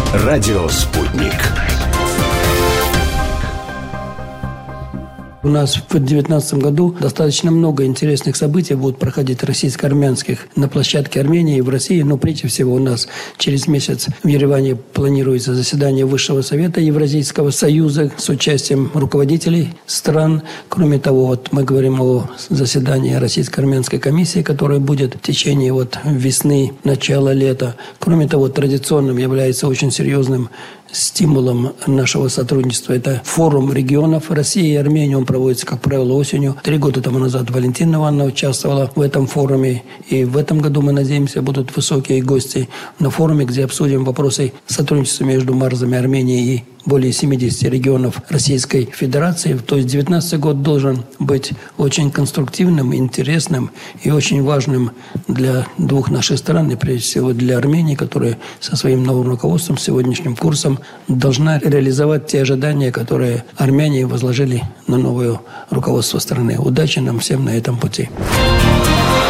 Радио «Спутник». У нас в 2019 году достаточно много интересных событий будут проходить российско-армянских на площадке Армении и в России. Но прежде всего у нас через месяц в Ереване планируется заседание Высшего совета Евразийского союза с участием руководителей стран. Кроме того, мы говорим о заседании Российско-армянской комиссии, которая будет в течение весны, начала лета. Кроме того, традиционным является очень серьезным стимулом нашего сотрудничества. Это форум регионов России и Армении. Он проводится, как правило, осенью. 3 года тому назад Валентина Ивановна участвовала в этом форуме. И в этом году, мы надеемся, будут высокие гости на форуме, где обсудим вопросы сотрудничества между Марзами Армении и более 70 регионов Российской Федерации. То есть 2019 год должен быть очень конструктивным, интересным и очень важным для двух наших стран, и прежде всего для Армении, которая со своим новым руководством, сегодняшним курсом должна реализовать те ожидания, которые армяне возложили на новое руководство страны. Удачи нам всем на этом пути.